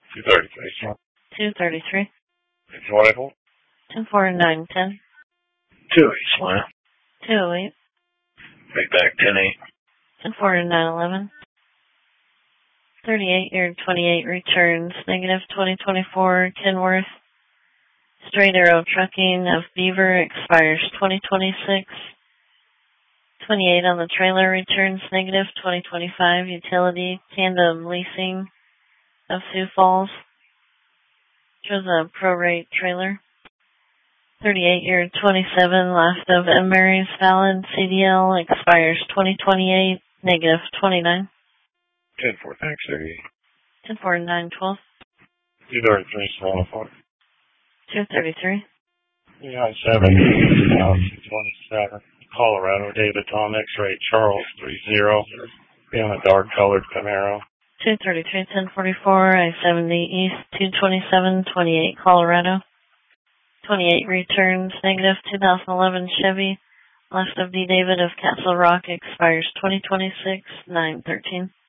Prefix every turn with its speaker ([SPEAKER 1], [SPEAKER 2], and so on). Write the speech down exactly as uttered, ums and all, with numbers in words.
[SPEAKER 1] two thirty-three.
[SPEAKER 2] two thirty-three.
[SPEAKER 1] twenty-four.
[SPEAKER 2] ten forty-nine ten.
[SPEAKER 1] two eight, Smile.
[SPEAKER 2] two oh eight.
[SPEAKER 1] Right back, ten eight.
[SPEAKER 2] ten forty-nine eleven. thirty-eight year twenty-eight returns, negative twenty twenty-four, Kenworth. Straight Arrow Trucking of Beaver expires twenty twenty-six. twenty-eight on the trailer returns, negative twenty twenty-five, Utility Tandem Leasing of Sioux Falls. Shows a prorate trailer. thirty-eight year twenty-seven, last of Emery's Valid C D L expires twenty twenty-eight, negative twenty-nine.
[SPEAKER 1] ten four, thanks, thirty-eight.
[SPEAKER 2] ten forty-nine twelve.
[SPEAKER 1] two thirty-three, Smile four.
[SPEAKER 2] two thirty-three.
[SPEAKER 1] Yeah, seven, twenty-seven. Colorado, David Tom, X-ray, Charles, three zero. Be on a dark colored Camaro.
[SPEAKER 2] two thirty-three ten forty-four, I seventy East, two twenty-seven twenty-eight, Colorado. twenty-eight returns, negative two thousand eleven Chevy. Last of D. David of Castle Rock expires twenty twenty-six, nine thirteen.